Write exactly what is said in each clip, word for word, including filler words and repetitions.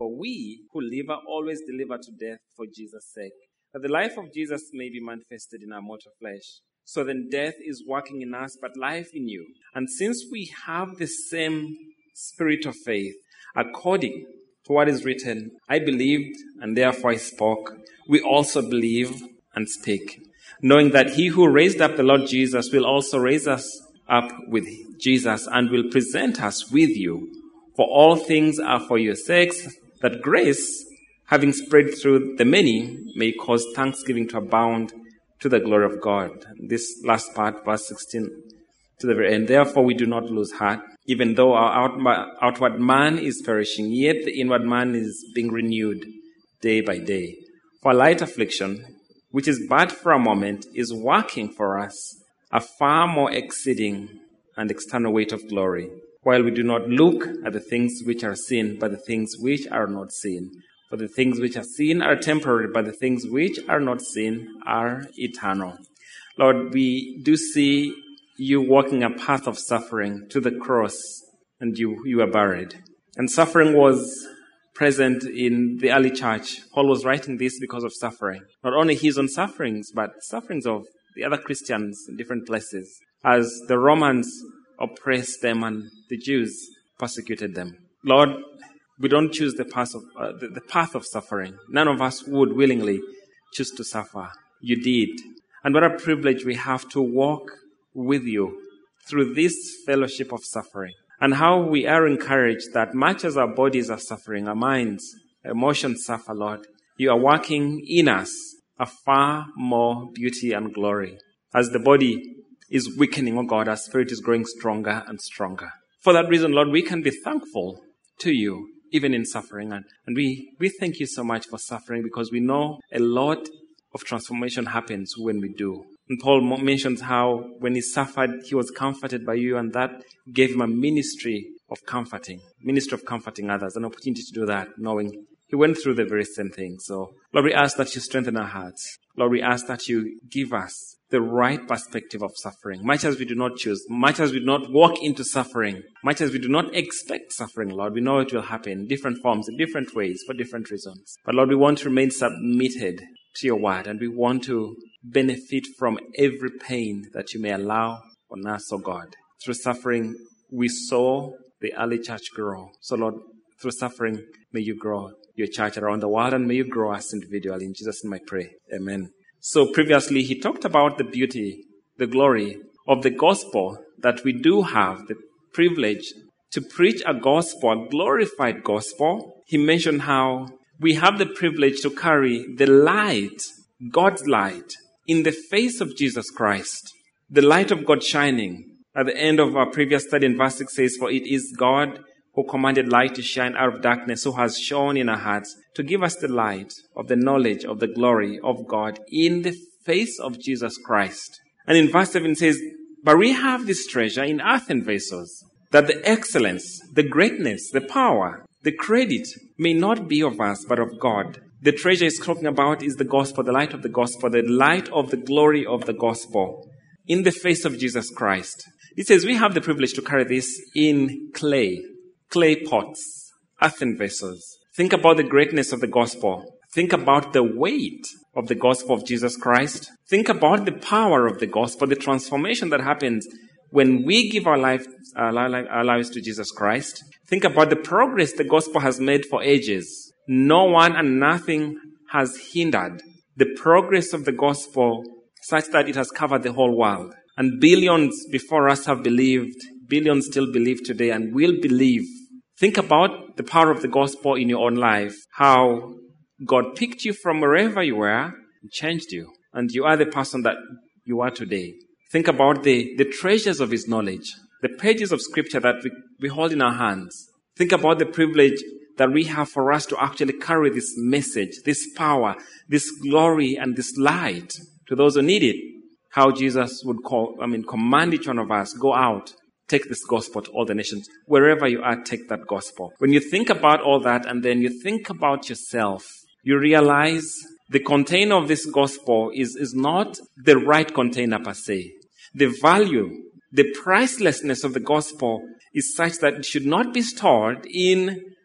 For we who live are always delivered to death for Jesus' sake, that the life of Jesus may be manifested in our mortal flesh. So then death is working in us, but life in you. And since we have the same spirit of faith, according to what is written, I believed and therefore I spoke, we also believe and speak, knowing that he who raised up the Lord Jesus will also raise us up with Jesus and will present us with you. For all things are for your sakes, that grace, having spread through the many, may cause thanksgiving to abound to the glory of God. This last part, verse sixteen, to the very end. Therefore we do not lose heart, even though our outward man is perishing, yet the inward man is being renewed day by day. For light affliction, which is but for a moment, is working for us a far more exceeding and external weight of glory, while we do not look at the things which are seen, but the things which are not seen. For the things which are seen are temporary, but the things which are not seen are eternal. Lord, we do see you walking a path of suffering to the cross, and you, you were buried. And suffering was present in the early church. Paul was writing this because of suffering. Not only his own sufferings, but sufferings of the other Christians in different places, as the Romans oppressed them and the Jews persecuted them. Lord, we don't choose the path of uh, the, the path of suffering. None of us would willingly choose to suffer. You did. And what a privilege we have to walk with you through this fellowship of suffering. And how we are encouraged that much as our bodies are suffering, our minds, our emotions suffer, Lord, you are working in us a far more beauty and glory. As the body is weakening, oh God, our spirit is growing stronger and stronger. For that reason, Lord, we can be thankful to you, even in suffering. And, and we, we thank you so much for suffering, because we know a lot of transformation happens when we do. And Paul mentions how when he suffered, he was comforted by you, and that gave him a ministry of comforting, ministry of comforting others, an opportunity to do that, knowing he went through the very same thing. So, Lord, we ask that you strengthen our hearts. Lord, we ask that you give us the right perspective of suffering, much as we do not choose, much as we do not walk into suffering, much as we do not expect suffering, Lord. We know it will happen in different forms, in different ways, for different reasons. But Lord, we want to remain submitted to your word, and we want to benefit from every pain that you may allow on us, oh God. Through suffering, we saw the early church grow. So Lord, through suffering, may you grow your church around the world, and may you grow us individually. In Jesus' name I pray. Amen. So previously, he talked about the beauty, the glory of the gospel, that we do have the privilege to preach a gospel, a glorified gospel. He mentioned how we have the privilege to carry the light, God's light, in the face of Jesus Christ. The light of God shining. At the end of our previous study in verse six says, for it is God who commanded light to shine out of darkness, who has shone in our hearts to give us the light of the knowledge of the glory of God in the face of Jesus Christ. And in verse seven it says, but we have this treasure in earthen vessels, that the excellence, the greatness, the power, the credit may not be of us, but of God. The treasure he's talking about is the gospel, the light of the gospel, the light of the glory of the gospel in the face of Jesus Christ. He says we have the privilege to carry this in clay, clay pots, earthen vessels. Think about the greatness of the gospel. Think about the weight of the gospel of Jesus Christ. Think about the power of the gospel, the transformation that happens when we give our, life, our, our lives to Jesus Christ. Think about the progress the gospel has made for ages. No one and nothing has hindered the progress of the gospel such that it has covered the whole world. And billions before us have believed, billions still believe today and will believe. Think about the power of the gospel in your own life, how God picked you from wherever you were and changed you, and you are the person that you are today. Think about the, the treasures of his knowledge, the pages of scripture that we, we hold in our hands. Think about the privilege that we have for us to actually carry this message, this power, this glory, and this light to those who need it. How Jesus would call, I mean, command each one of us, go out, take this gospel to all the nations. Wherever you are, take that gospel. When you think about all that and then you think about yourself, you realize the container of this gospel is, is not the right container per se. The value, the pricelessness of the gospel is such that it should not be stored in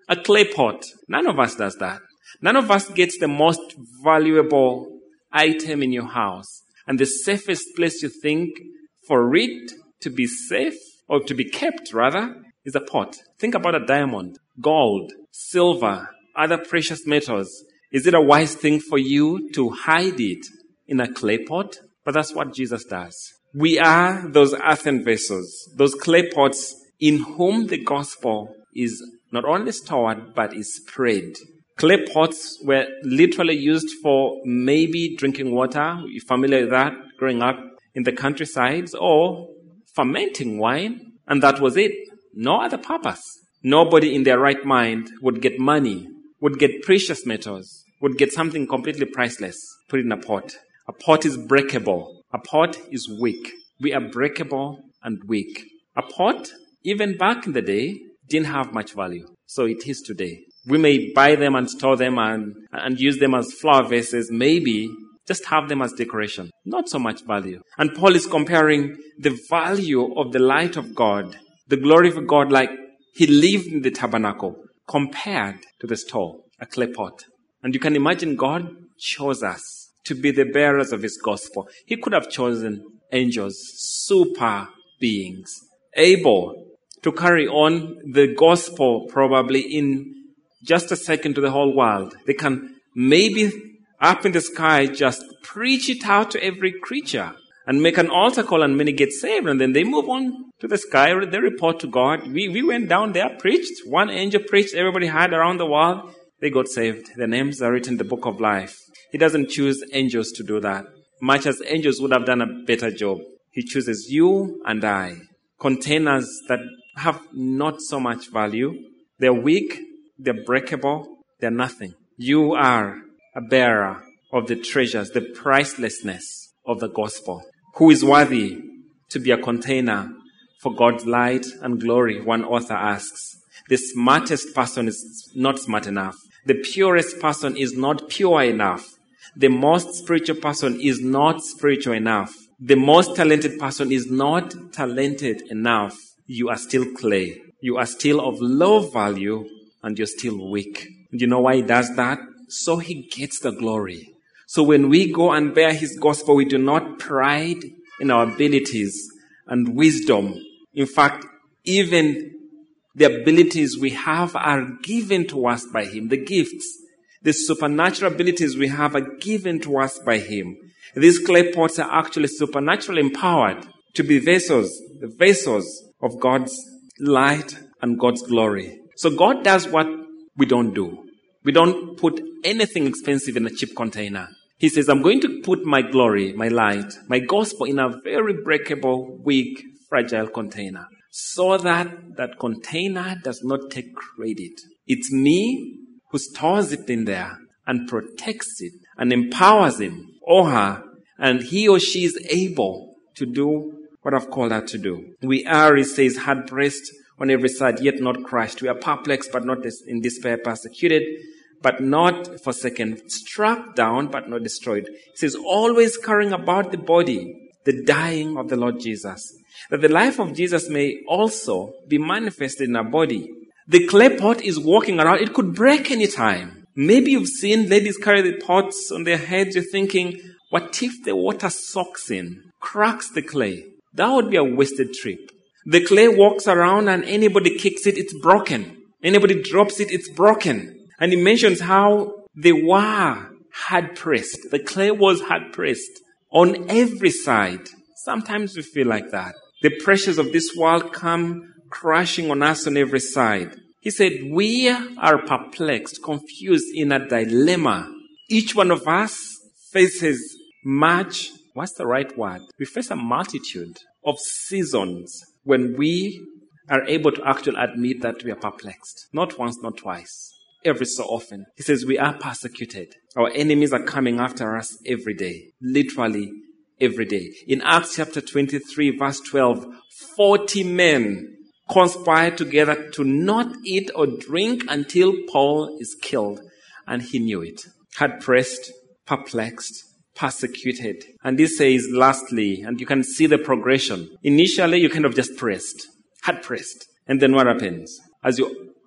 A clay pot. None of us does that. None of us gets the most valuable item in your house. And the safest place you think for it to be safe, or to be kept rather, is a pot. Think about a diamond, gold, silver, other precious metals. Is it a wise thing for you to hide it in a clay pot? But that's what Jesus does. We are those earthen vessels, those clay pots in whom the gospel is not only stored, but is spread. Clay pots were literally used for maybe drinking water. You're familiar with that growing up in the countrysides, or fermenting wine. And that was it. No other purpose. Nobody in their right mind would get money, would get precious metals, would get something completely priceless, put it in a pot. A pot is breakable. A pot is weak. We are breakable and weak. A pot, even back in the day, didn't have much value. So it is today. We may buy them and store them and, and use them as flower vases, maybe just have them as decoration. Not so much value. And Paul is comparing the value of the light of God, the glory of God, like he lived in the tabernacle, compared to the store, a clay pot. And you can imagine God chose us to be the bearers of his gospel. He could have chosen angels, super beings, able to carry on the gospel probably in just a second to the whole world. They can maybe up in the sky just preach it out to every creature and make an altar call and many get saved. And then they move on to the sky. They report to God. We, we went down there, preached. One angel preached. Everybody heard around the world. They got saved. Their names are written in the book of life. He doesn't choose angels to do that, much as angels would have done a better job. He chooses you and I, containers that have not so much value. They're weak. They're breakable. They're nothing. You are a bearer of the treasures, the pricelessness of the gospel. Who is worthy to be a container for God's light and glory? One author asks. The smartest person is not smart enough. The purest person is not pure enough. The most spiritual person is not spiritual enough. The most talented person is not talented enough. You are still clay. You are still of low value and you're still weak. And you know why he does that? So he gets the glory. So when we go and bear his gospel, we do not pride in our abilities and wisdom. In fact, even the abilities we have are given to us by him. The gifts, the supernatural abilities we have are given to us by him. These clay pots are actually supernaturally empowered to be vessels, the vessels of God's light and God's glory. So God does what we don't do. We don't put anything expensive in a cheap container. He says, I'm going to put my glory, my light, my gospel in a very breakable, weak, fragile container, so that that container does not take credit. It's me who stores it in there and protects it and empowers him or her, and he or she is able to do what I've called her to do. We are, he says, hard-pressed on every side, yet not crushed. We are perplexed, but not in despair, persecuted, but not forsaken, struck down, but not destroyed. He says, always carrying about the body, the dying of the Lord Jesus, that the life of Jesus may also be manifested in our body. The clay pot is walking around. It could break any time. Maybe you've seen ladies carry the pots on their heads. You're thinking, what if the water soaks in, cracks the clay? That would be a wasted trip. The clay walks around and anybody kicks it, it's broken. Anybody drops it, it's broken. And he mentions how they were hard-pressed. The clay was hard-pressed on every side. Sometimes we feel like that. The pressures of this world come crashing on us on every side. He said, we are perplexed, confused, in a dilemma. Each one of us faces much, what's the right word? We face a multitude of seasons when we are able to actually admit that we are perplexed. Not once, not twice. Every so often. He says we are persecuted. Our enemies are coming after us every day. Literally every day. In Acts chapter twenty-three verse twelve, forty men conspired together to not eat or drink until Paul is killed. And he knew it. Hard-pressed, perplexed, persecuted. And this says lastly, and you can see the progression. Initially, you kind of just pressed. Hard-pressed. And then what happens? As you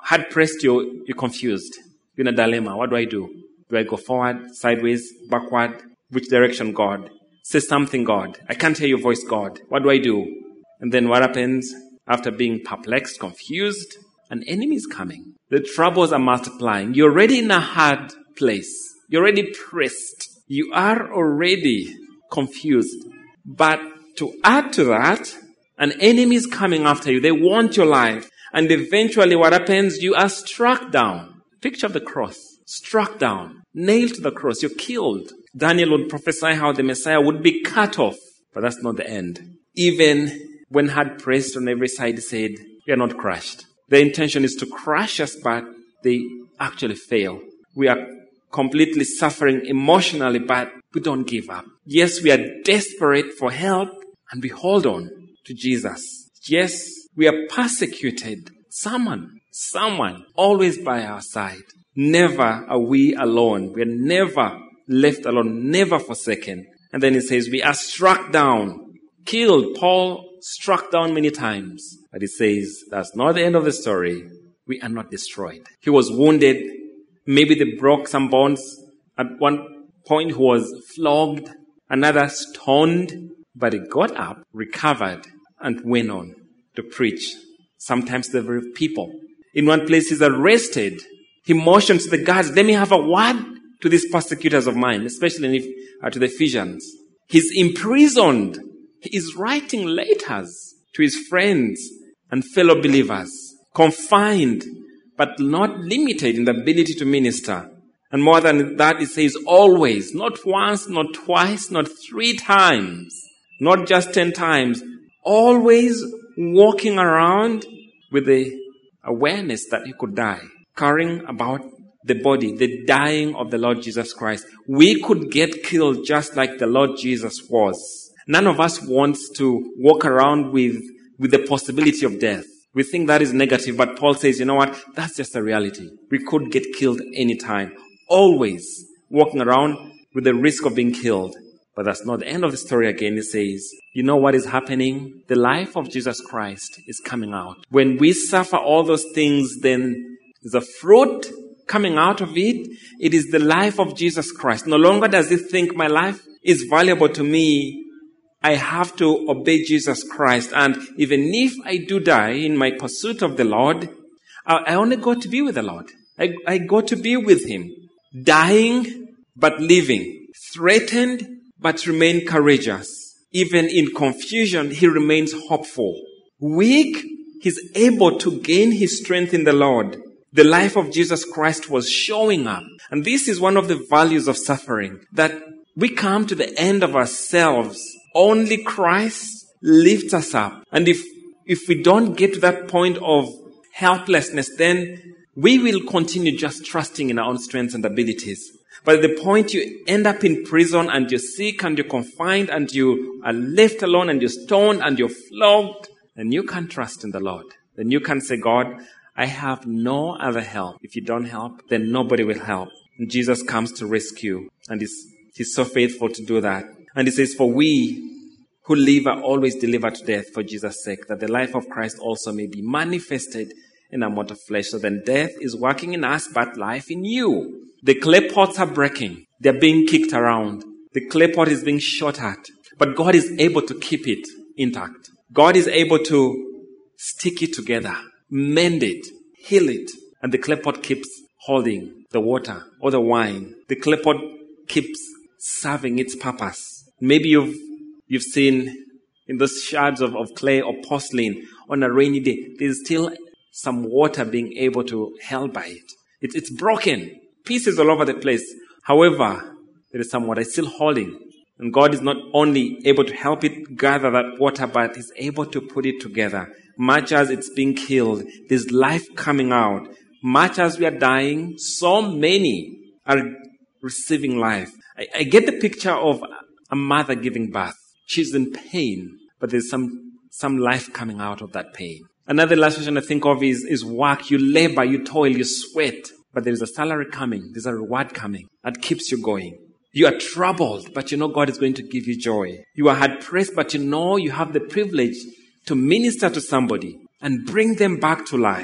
hard pressed, you, you're confused. You're in a dilemma. What do I do? Do I go forward, sideways, backward? Which direction, God? Say something, God. I can't hear your voice, God. What do I do? And then what happens? After being perplexed, confused, an enemy is coming. The troubles are multiplying. You're already in a hard place. You're already pressed. You are already confused. But to add to that, an enemy is coming after you. They want your life. And eventually what happens? You are struck down. Picture of the cross. Struck down. Nailed to the cross. You're killed. Daniel would prophesy how the Messiah would be cut off. But that's not the end. Even when hard pressed on every side, he said, we are not crushed. Their intention is to crush us, but they actually fail. We are completely suffering emotionally, but we don't give up. Yes, we are desperate for help, and we hold on to Jesus. Yes, we are persecuted. Someone, someone, always by our side. Never are we alone. We are never left alone, never forsaken. And then it says, we are struck down, killed. Paul struck down many times. But it says, that's not the end of the story. We are not destroyed. He was wounded. Maybe they broke some bones. At one point, he was flogged, another stoned. But he got up, recovered, and went on to preach. Sometimes the very people. In one place, he's arrested. He motions to the guards, let me have a word to these persecutors of mine, especially if, uh, to the Ephesians. He's imprisoned. He is writing letters to his friends and fellow believers, confined, but not limited in the ability to minister. And more than that, it says always, not once, not twice, not three times, not just ten times, always walking around with the awareness that he could die, carrying about the body, the dying of the Lord Jesus Christ. We could get killed just like the Lord Jesus was. None of us wants to walk around with, with the possibility of death. We think that is negative, but Paul says, you know what? That's just a reality. We could get killed anytime. Always walking around with the risk of being killed. But that's not the end of the story again. It says, you know what is happening? The life of Jesus Christ is coming out. When we suffer all those things, then there's a fruit coming out of it. It is the life of Jesus Christ. No longer does it think my life is valuable to me. I have to obey Jesus Christ. And even if I do die in my pursuit of the Lord, I only go to be with the Lord. I, I go to be with Him. Dying, but living. Threatened, but remain courageous. Even in confusion, he remains hopeful. Weak, he's able to gain his strength in the Lord. The life of Jesus Christ was showing up. And this is one of the values of suffering, that we come to the end of ourselves. Only Christ lifts us up. And if, if we don't get to that point of helplessness, then we will continue just trusting in our own strengths and abilities. But at the point you end up in prison and you're sick and you're confined and you are left alone and you're stoned and you're flogged, then you can't trust in the Lord. Then you can say, God, I have no other help. If you don't help, then nobody will help. And Jesus comes to rescue. And he's, he's so faithful to do that. And he says, for we who live are always delivered to death for Jesus' sake, that the life of Christ also may be manifested in our mortal flesh. So then death is working in us, but life in you. The clay pots are breaking. They're being kicked around. The clay pot is being shot at. But God is able to keep it intact. God is able to stick it together, mend it, heal it. And the clay pot keeps holding the water or the wine. The clay pot keeps serving its purpose. Maybe you've, you've seen in those shards of, of clay or porcelain on a rainy day, there's still some water being able to held by it. it it's broken. Pieces all over the place. However, there is some water. It's still holding. And God is not only able to help it gather that water, but He's able to put it together. Much as it's being killed, there's life coming out. Much as we are dying, so many are receiving life. I, I get the picture of a mother giving birth. She's in pain, but there's some, some life coming out of that pain. Another illustration I think of is, is work. You labor, you toil, you sweat. But there is a salary coming. There's a reward coming that keeps you going. You are troubled, but you know God is going to give you joy. You are hard pressed, but you know you have the privilege to minister to somebody and bring them back to life.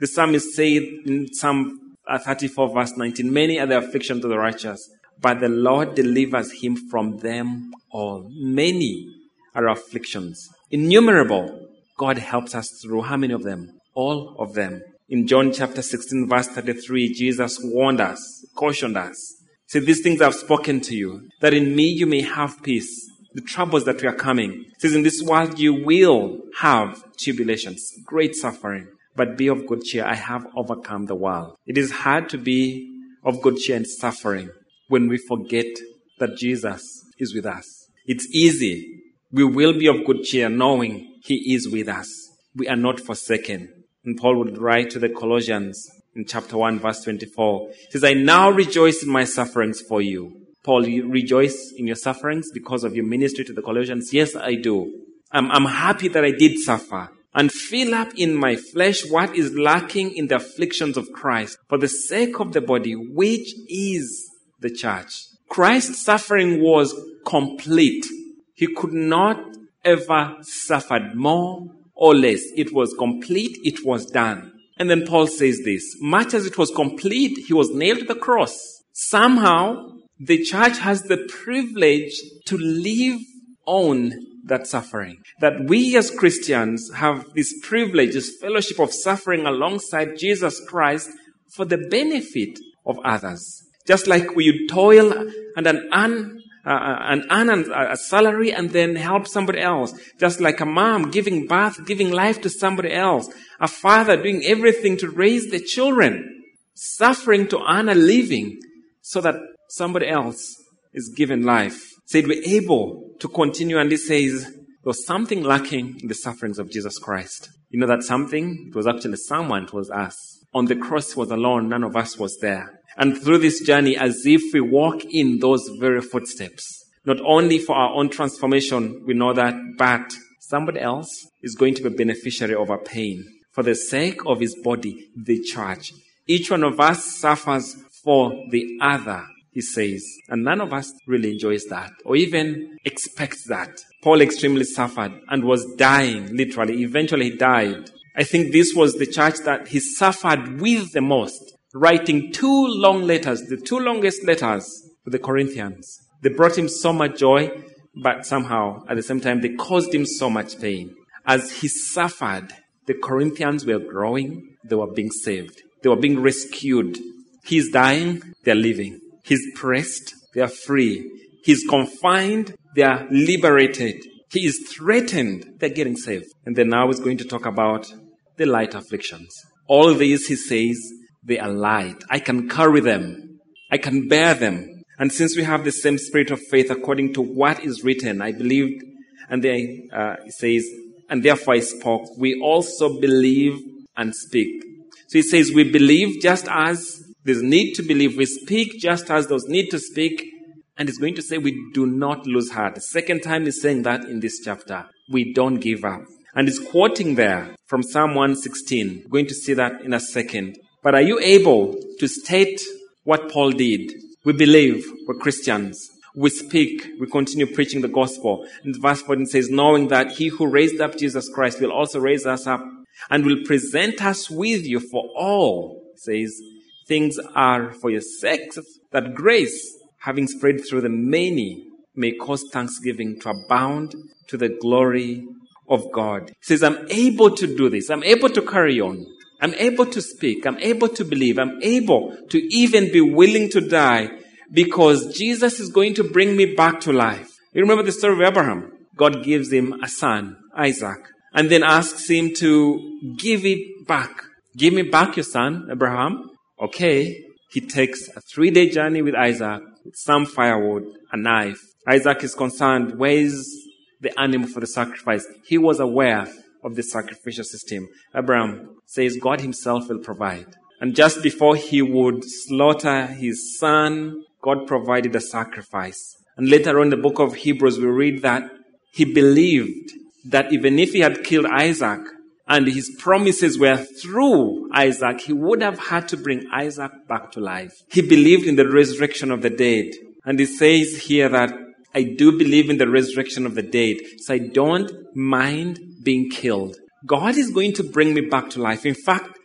The psalmist said in Psalm thirty-four verse nineteen, many are the afflictions of the righteous, but the Lord delivers him from them all. Many are afflictions. Innumerable. God helps us through how many of them? All of them. In John chapter sixteen verse thirty-three, Jesus warned us, cautioned us. He said, these things I've spoken to you, that in me you may have peace. The troubles that we are coming. He says, in this world you will have tribulations, great suffering. But be of good cheer. I have overcome the world. It is hard to be of good cheer in suffering when we forget that Jesus is with us. It's easy. We will be of good cheer knowing he is with us. We are not forsaken. And Paul would write to the Colossians in chapter one verse twenty-four. He says, I now rejoice in my sufferings for you. Paul, you rejoice in your sufferings because of your ministry to the Colossians? Yes, I do. I'm, I'm happy that I did suffer and fill up in my flesh what is lacking in the afflictions of Christ for the sake of the body, which is the church. Christ's suffering was complete. He could not ever suffered more or less. It was complete. It was done. And then Paul says this, much as it was complete, he was nailed to the cross. Somehow, the church has the privilege to live on that suffering. That we as Christians have this privilege, this fellowship of suffering alongside Jesus Christ for the benefit of others. Just like we toil and an earn, uh, and earn a salary and then help somebody else. Just like a mom giving birth, giving life to somebody else. A father doing everything to raise the children. Suffering to earn a living so that somebody else is given life. Said we're able to continue, and he says there was something lacking in the sufferings of Jesus Christ. You know that something? It was actually someone, it was us. On the cross he was alone, none of us was there. And through this journey, as if we walk in those very footsteps, not only for our own transformation, we know that, but somebody else is going to be a beneficiary of our pain. For the sake of his body, the church. Each one of us suffers for the other, he says. And none of us really enjoys that or even expects that. Paul extremely suffered and was dying, literally. Eventually he died. I think this was the church that he suffered with the most, writing two long letters, the two longest letters to the Corinthians. They brought him so much joy, but somehow at the same time they caused him so much pain. As he suffered, the Corinthians were growing, they were being saved. They were being rescued. He's dying, they're living. He's pressed, they are free. He's confined, they are liberated. He is threatened, they're getting saved. And then now he's going to talk about the light afflictions. All these, he says, they are light. I can carry them. I can bear them. And since we have the same spirit of faith according to what is written, I believed, and then uh, he says, and therefore I spoke. We also believe and speak. So he says, we believe just as there's need to believe. We speak just as there's need to speak. And he's going to say, we do not lose heart. The second time he's saying that in this chapter. We don't give up. And he's quoting there from Psalm one sixteen. We're going to see that in a second. But are you able to state what Paul did? We believe, we're Christians. We speak, we continue preaching the gospel. And verse fourteen says, knowing that he who raised up Jesus Christ will also raise us up and will present us with you for all, says, things are for your sakes, that grace, having spread through the many, may cause thanksgiving to abound to the glory of God. He says, I'm able to do this. I'm able to carry on. I'm able to speak. I'm able to believe. I'm able to even be willing to die because Jesus is going to bring me back to life. You remember the story of Abraham? God gives him a son, Isaac, and then asks him to give it back. Give me back your son, Abraham. Okay. He takes a three-day journey with Isaac, with some firewood, a knife. Isaac is concerned, where is the animal for the sacrifice? He was aware of the sacrificial system. Abraham says God himself will provide. And just before he would slaughter his son, God provided a sacrifice. And later on in the book of Hebrews, we read that he believed that even if he had killed Isaac and his promises were through Isaac, he would have had to bring Isaac back to life. He believed in the resurrection of the dead. And he says here that I do believe in the resurrection of the dead, so I don't mind being killed. God is going to bring me back to life. In fact,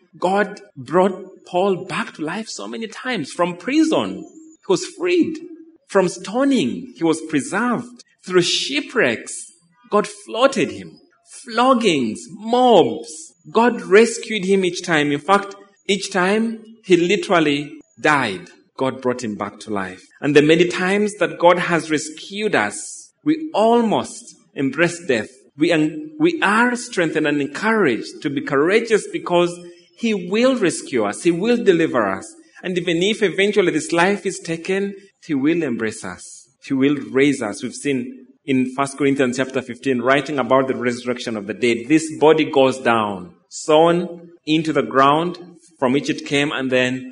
God brought Paul back to life so many times. From prison, he was freed. From stoning, he was preserved. Through shipwrecks, God floated him. Floggings, mobs, God rescued him each time. In fact, each time he literally died, God brought him back to life. And the many times that God has rescued us, we almost embrace death. We are, we are strengthened and encouraged to be courageous because He will rescue us. He will deliver us. And even if eventually this life is taken, He will embrace us. He will raise us. We've seen in First Corinthians chapter fifteen, writing about the resurrection of the dead. This body goes down, sown into the ground from which it came, and then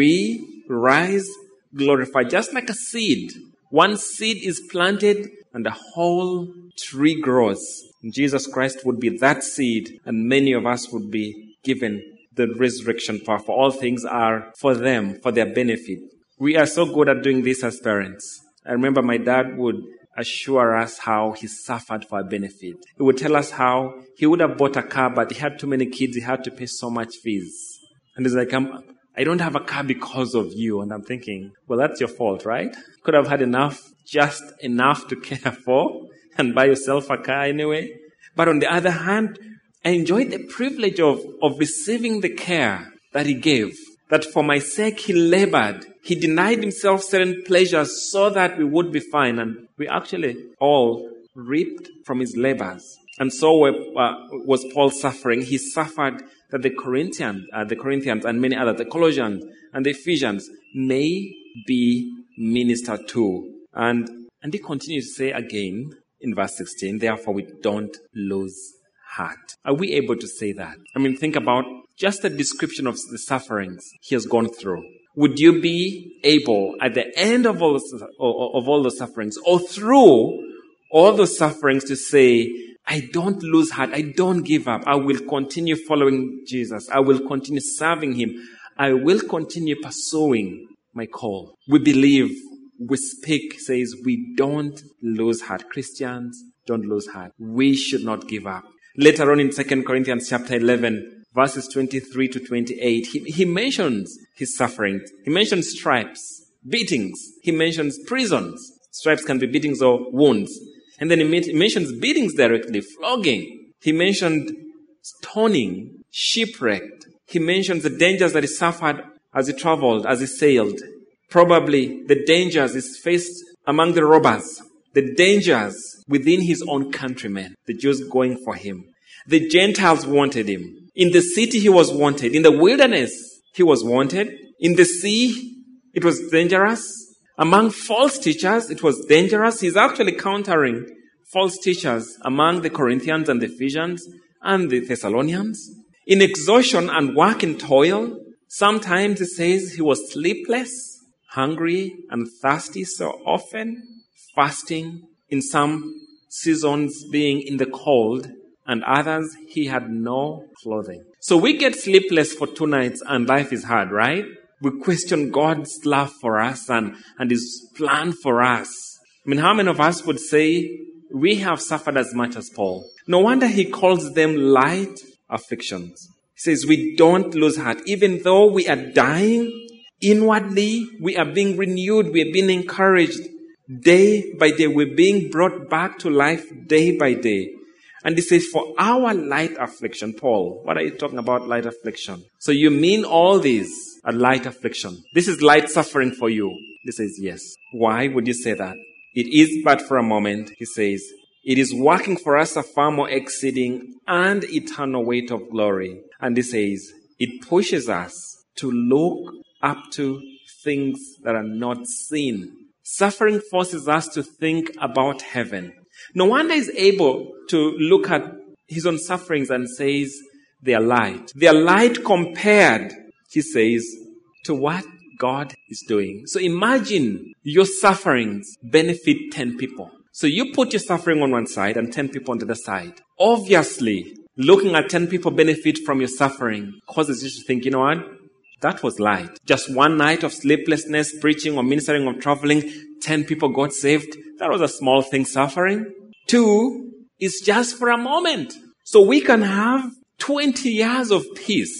we rise glorified, just like a seed. One seed is planted and a whole tree grows. And Jesus Christ would be that seed, and many of us would be given the resurrection power. For all things are for them, for their benefit. We are so good at doing this as parents. I remember my dad would assure us how he suffered for our benefit. He would tell us how he would have bought a car, but he had too many kids. He had to pay so much fees. And he's like, I'm, I don't have a car because of you. And I'm thinking, well, that's your fault, right? Could have had enough, just enough to care for and buy yourself a car anyway. But on the other hand, I enjoyed the privilege of, of receiving the care that he gave. That for my sake, he labored. He denied himself certain pleasures so that we would be fine. And we actually all reaped from his labors. And so were, uh, was Paul's suffering. He suffered that the Corinthians, uh, the Corinthians and many others, the Colossians and the Ephesians, may be ministered to. And, and he continues to say again in verse sixteen, therefore we don't lose heart. Are we able to say that? I mean, think about just a description of the sufferings he has gone through. Would you be able, at the end of all the, of all the sufferings, or through all the sufferings, to say, I don't lose heart, I don't give up, I will continue following Jesus, I will continue serving Him, I will continue pursuing my call? We believe, we speak, says we don't lose heart. Christians don't lose heart. We should not give up. Later on in Second Corinthians chapter eleven, verses twenty-three to twenty-eight, he, he mentions his suffering. He mentions stripes, beatings. He mentions prisons. Stripes can be beatings or wounds. And then he, he mentions beatings directly, flogging. He mentioned stoning, shipwrecked. He mentions the dangers that he suffered as he traveled, as he sailed. Probably the dangers he faced among the robbers. The dangers within his own countrymen, the Jews going for him. The Gentiles wanted him. In the city, he was wanted. In the wilderness, he was wanted. In the sea, it was dangerous. Among false teachers, it was dangerous. He's actually countering false teachers among the Corinthians and the Ephesians and the Thessalonians. In exhaustion and work and toil, sometimes it says he was sleepless, hungry and thirsty so often, fasting, in some seasons being in the cold, and others he had no clothing. So we get sleepless for two nights and life is hard, right? We question God's love for us and, and His plan for us. I mean, how many of us would say we have suffered as much as Paul? No wonder he calls them light afflictions. He says we don't lose heart. Even though we are dying inwardly, we are being renewed, we are being encouraged. Day by day, we're being brought back to life day by day. And he says, for our light affliction, Paul, what are you talking about, light affliction? So you mean all these are light affliction? This is light suffering for you? He says, yes. Why would you say that? It is but for a moment, he says. It is working for us a far more exceeding and eternal weight of glory. And he says, it pushes us to look up to things that are not seen. Suffering forces us to think about heaven. No wonder he's able to look at his own sufferings and says, they are light. They are light compared, he says, to what God is doing. So imagine your sufferings benefit ten people. So you put your suffering on one side and ten people on the other side. Obviously, looking at ten people benefit from your suffering causes you to think, you know what? That was light. Just one night of sleeplessness, preaching or ministering or traveling, ten people got saved. That was a small thing, suffering. Two, is just for a moment. So we can have twenty years of peace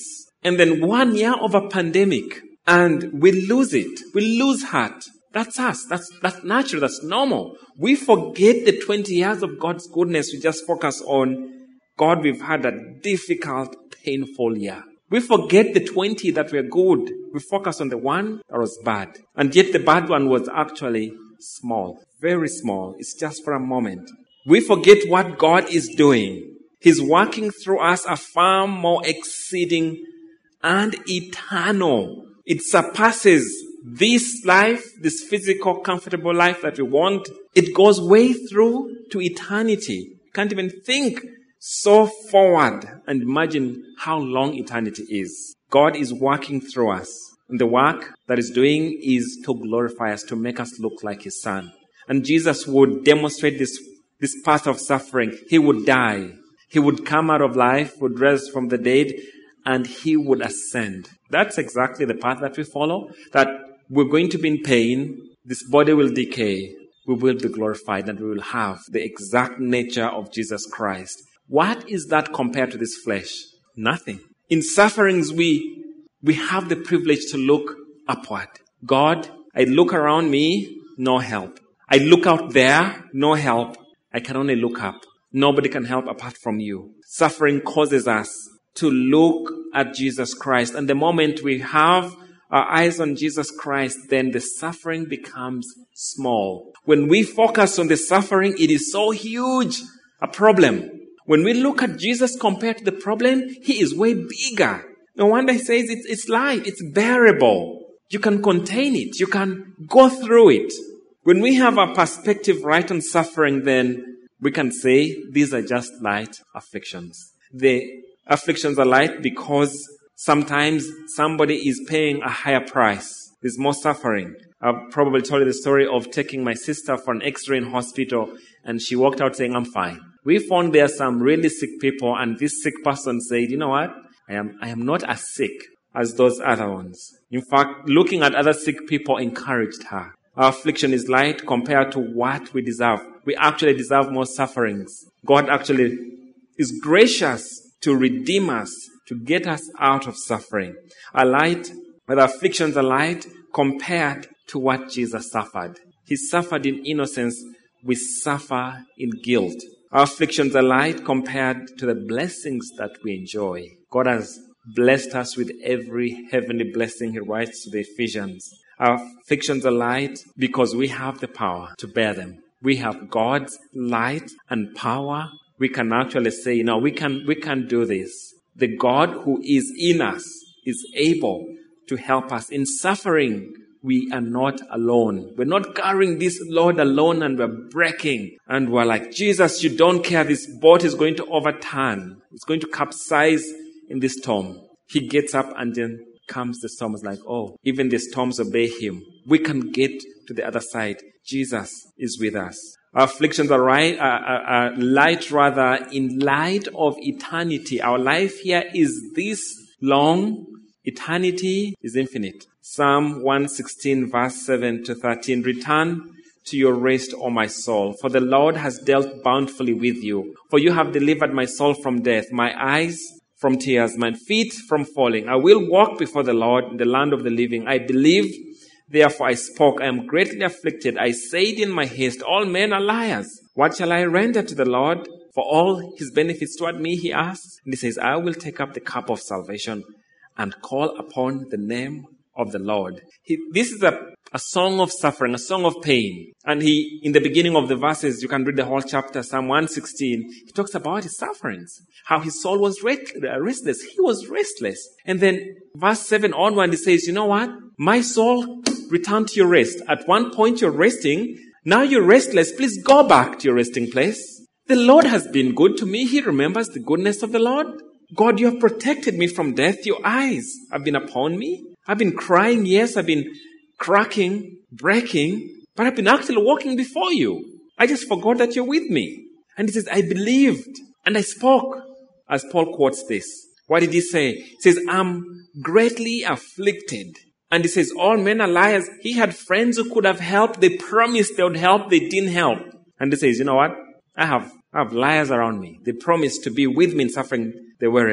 And then one year of a pandemic, and we lose it. We lose heart. That's us. That's, that's natural. That's normal. We forget the twenty years of God's goodness. We just focus on, God, we've had a difficult, painful year. We forget the twenty that were good. We focus on the one that was bad. And yet the bad one was actually small. Very small. It's just for a moment. We forget what God is doing. He's working through us a far more exceeding and eternal. It surpasses this life, this physical, comfortable life that we want. It goes way through to eternity. You can't even think so forward and imagine how long eternity is. God is working through us. And the work that He's doing is to glorify us, to make us look like His Son. And Jesus would demonstrate this, this path of suffering. He would die. He would come out of life, would rise from the dead, and He would ascend. That's exactly the path that we follow. That we're going to be in pain. This body will decay. We will be glorified, and we will have the exact nature of Jesus Christ. What is that compared to this flesh? Nothing. In sufferings, we, we have the privilege to look upward. God, I look around me, no help. I look out there, no help. I can only look up. Nobody can help apart from you. Suffering causes us to look at Jesus Christ. And the moment we have our eyes on Jesus Christ, then the suffering becomes small. When we focus on the suffering, it is so huge a problem. When we look at Jesus compared to the problem, He is way bigger. No wonder He says it's, it's light, it's bearable. You can contain it. You can go through it. When we have a perspective right on suffering, then we can say these are just light afflictions. The afflictions are light because sometimes somebody is paying a higher price. There's more suffering. I've probably told you the story of taking my sister for an x-ray in hospital, and she walked out saying, I'm fine. We found there some really sick people, and this sick person said, you know what? I am, I am not as sick as those other ones. In fact, looking at other sick people encouraged her. Our affliction is light compared to what we deserve. We actually deserve more sufferings. God actually is gracious to redeem us, to get us out of suffering. Our light, but our afflictions are light compared to what Jesus suffered. He suffered in innocence. We suffer in guilt. Our afflictions are light compared to the blessings that we enjoy. God has blessed us with every heavenly blessing. He writes to the Ephesians. Our afflictions are light because we have the power to bear them. We have God's light and power. We can actually say, no, we can, we can do this. The God who is in us is able to help us. In suffering, we are not alone. We're not carrying this load alone, and we're breaking. And we're like, Jesus, you don't care. This boat is going to overturn. It's going to capsize in this storm. He gets up, and then comes the storm. It's like, oh, even the storms obey Him. We can get to the other side. Jesus is with us. Our afflictions are, right, are, are, are light rather in light of eternity. Our life here is this long. Eternity is infinite. Psalm one sixteen verse seven to thirteen. Return to your rest, O my soul, for the Lord has dealt bountifully with you. For you have delivered my soul from death, my eyes from tears, my feet from falling. I will walk before the Lord in the land of the living. I believed, therefore I spoke. I am greatly afflicted. I said in my haste, all men are liars. What shall I render to the Lord for all His benefits toward me? He asks. And He says, I will take up the cup of salvation and call upon the name of the Lord. He, this is a, a song of suffering, a song of pain. And he, in the beginning of the verses, you can read the whole chapter, Psalm one sixteen, he talks about his sufferings, how his soul was restless. He was restless. And then verse seven onward, he says, you know what? My soul, return to your rest. At one point you're resting. Now you're restless. Please go back to your resting place. The Lord has been good to me. He remembers the goodness of the Lord. God, you have protected me from death. Your eyes have been upon me. I've been crying, yes, I've been cracking, breaking, but I've been actually walking before you. I just forgot that you're with me. And he says, I believed and I spoke, as Paul quotes this. What did he say? He says, I'm greatly afflicted. And he says, all men are liars. He had friends who could have helped. They promised they would help. They didn't help. And he says, you know what? I have, I have liars around me. They promised to be with me in suffering. They weren't.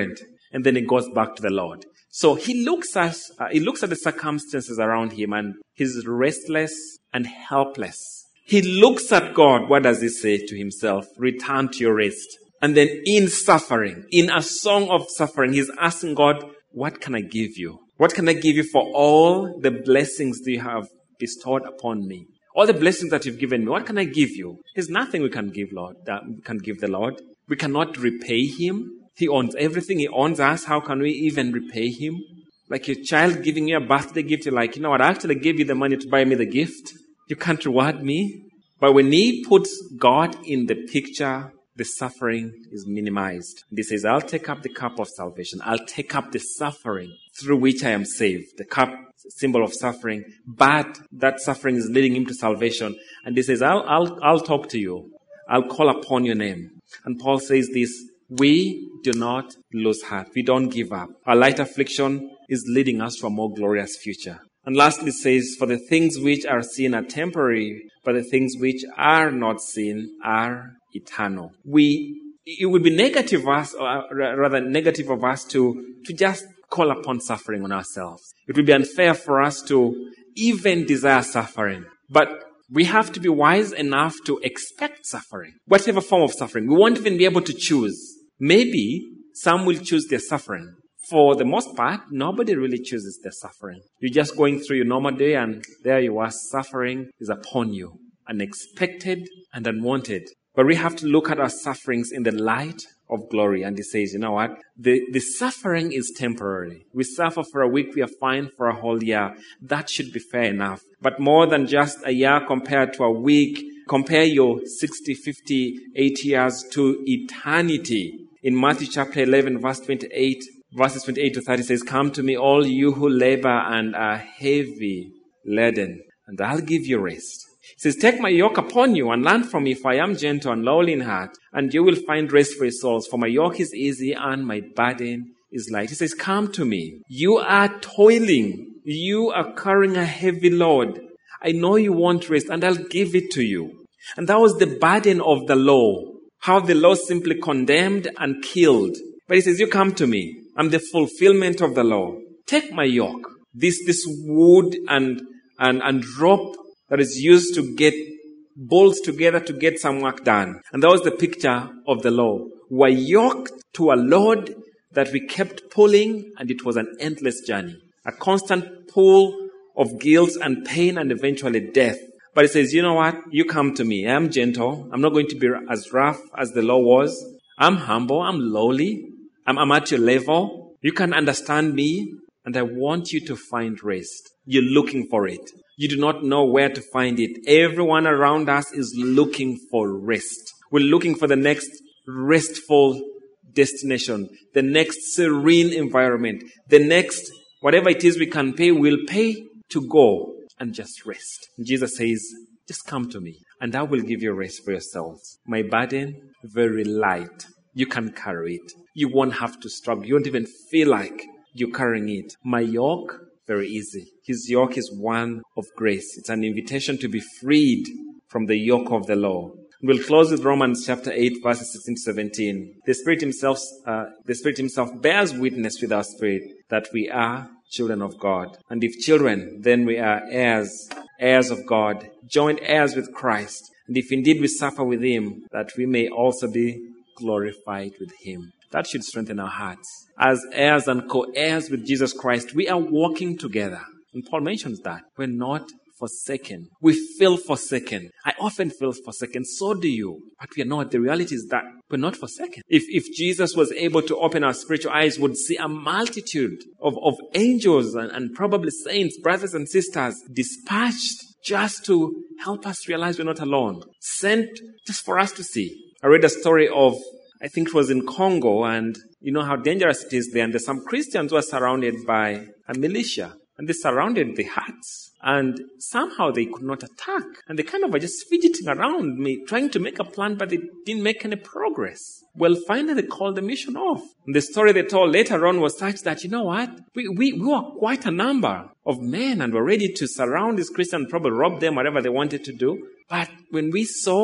and then he goes back to the Lord. So he looks at, uh, he looks at the circumstances around him, and he's restless and helpless. He looks at God. What does he say to himself? Return to your rest. And then in suffering, in a song of suffering, he's asking God, what can I give you? What can I give you for all the blessings that you have bestowed upon me? All the blessings that you've given me, what can I give you? There's nothing we can give, Lord, that we can give the Lord. We cannot repay him. He owns everything. He owns us. How can we even repay him? Like your child giving you a birthday gift, you're like, you know what, I actually gave you the money to buy me the gift. You can't reward me. But when he puts God in the picture, the suffering is minimized. And he says, I'll take up the cup of salvation. I'll take up the suffering through which I am saved. The cup, symbol of suffering. But that suffering is leading him to salvation. And he says, I'll, I'll, I'll talk to you. I'll call upon your name. And Paul says this, we do not lose heart. We don't give up. Our light affliction is leading us to a more glorious future. And lastly it says, for the things which are seen are temporary, but the things which are not seen are eternal. We, it would be negative of us, or rather negative of us to, to just call upon suffering on ourselves. It would be unfair for us to even desire suffering. But we have to be wise enough to expect suffering. Whatever form of suffering. We won't even be able to choose. Maybe some will choose their suffering. For the most part, nobody really chooses their suffering. You're just going through your normal day and there you are, suffering is upon you. Unexpected and unwanted. But we have to look at our sufferings in the light of glory. And he says, you know what? The, the suffering is temporary. We suffer for a week, we are fine for a whole year. That should be fair enough. But more than just a year compared to a week, compare your sixty, fifty, eighty years to eternity. In Matthew chapter eleven, verse twenty-eight, verses twenty-eight to thirty says, come to me, all you who labor and are heavy laden, and I'll give you rest. It says, take my yoke upon you and learn from me, for I am gentle and lowly in heart, and you will find rest for your souls. For my yoke is easy and my burden is light. He says, come to me. You are toiling. You are carrying a heavy load. I know you want rest, and I'll give it to you. And that was the burden of the law. How the law simply condemned and killed. But he says, you come to me. I'm the fulfillment of the law. Take my yoke. This, this wood and, and, and rope that is used to get bolts together to get some work done. And that was the picture of the law. We were yoked to a load that we kept pulling, and it was an endless journey. A constant pull of guilt and pain and eventually death. But it says, you know what? You come to me. I'm gentle. I'm not going to be as rough as the law was. I'm humble. I'm lowly. I'm, I'm at your level. You can understand me. And I want you to find rest. You're looking for it. You do not know where to find it. Everyone around us is looking for rest. We're looking for the next restful destination, the next serene environment, the next, whatever it is we can pay, we'll pay to go and just rest. And Jesus says, just come to me and I will give you rest for yourselves. My burden, very light. You can carry it. You won't have to struggle. You won't even feel like you're carrying it. My yoke, very easy. His yoke is one of grace. It's an invitation to be freed from the yoke of the law. We'll close with Romans chapter eight, verses sixteen to seventeen. The Spirit Himself, uh, the Spirit Himself bears witness with our spirit that we are children of God. And if children, then we are heirs, heirs of God, joint heirs with Christ. And if indeed we suffer with Him, that we may also be glorified with Him. That should strengthen our hearts. As heirs and co-heirs with Jesus Christ, we are walking together. And Paul mentions that. We're not forsaken. We feel forsaken. I often feel forsaken. So do you. But we are not. The reality is that we're not forsaken. If, if Jesus was able to open our spiritual eyes, we'd see a multitude of, of angels and, and probably saints, brothers and sisters, dispatched just to help us realize we're not alone. Sent just for us to see. I read a story of, I think it was in Congo, and you know how dangerous it is there. And there's some Christians who are surrounded by a militia. And they surrounded the huts. And somehow they could not attack. And they kind of were just fidgeting around me, trying to make a plan, but they didn't make any progress. Well, finally they called the mission off. And the story they told later on was such that, you know what? We, we, we were quite a number of men and were ready to surround these Christians, probably rob them, whatever they wanted to do. But when we saw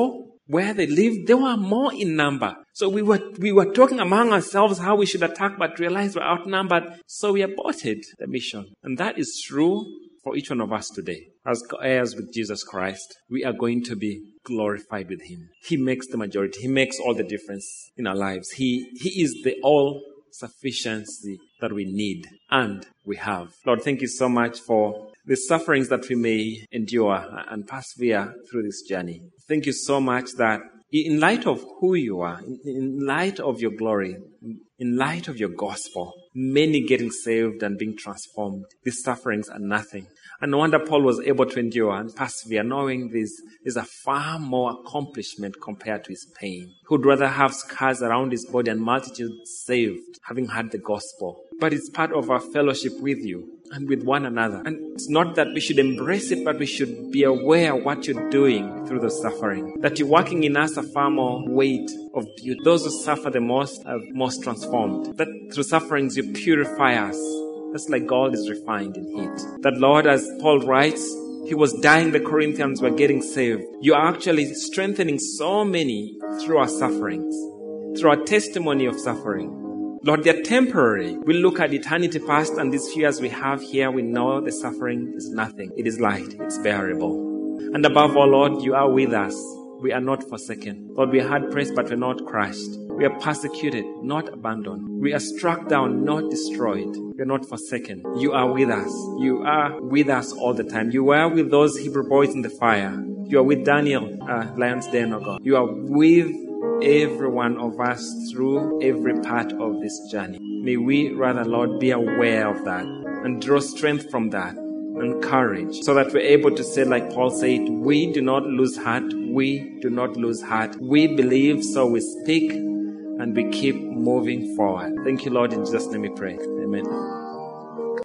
where they lived, they were more in number. So we were we were talking among ourselves how we should attack, but realized we're outnumbered. So we aborted the mission. And that is true for each one of us today. As heirs with Jesus Christ, we are going to be glorified with Him. He makes the majority. He makes all the difference in our lives. He, he is the all-sufficiency that we need and we have. Lord, thank you so much for the sufferings that we may endure and persevere through this journey. Thank you so much that in light of who you are, in light of your glory, in light of your gospel, many getting saved and being transformed, these sufferings are nothing. And no wonder Paul was able to endure and persevere, knowing this is a far more accomplishment compared to his pain. He would rather have scars around his body and multitudes saved, having heard the gospel. But it's part of our fellowship with you and with one another. And it's not that we should embrace it, but we should be aware of what you're doing through the suffering. That you're working in us a far more weight of beauty. Those who suffer the most are most transformed. That through sufferings you purify us. That's like gold is refined in heat. That Lord, as Paul writes, he was dying, the Corinthians were getting saved. You are actually strengthening so many through our sufferings, through our testimony of suffering. Lord, they're temporary. We look at eternity past, and these few years we have here, we know the suffering is nothing. It is light. It's bearable. And above all, Lord, you are with us. We are not forsaken. Lord, we are hard pressed, but we're not crushed. We are persecuted, not abandoned. We are struck down, not destroyed. We are not forsaken. You are with us. You are with us all the time. You were with those Hebrew boys in the fire. You are with Daniel, uh, Lion's Den, oh God. You are with every one of us through every part of this journey. May we, rather, Lord, be aware of that and draw strength from that and courage, so that we're able to say, like Paul said, we do not lose heart. We do not lose heart. We believe, so we speak, and we keep moving forward. Thank you, Lord. In Jesus' name we pray. Amen.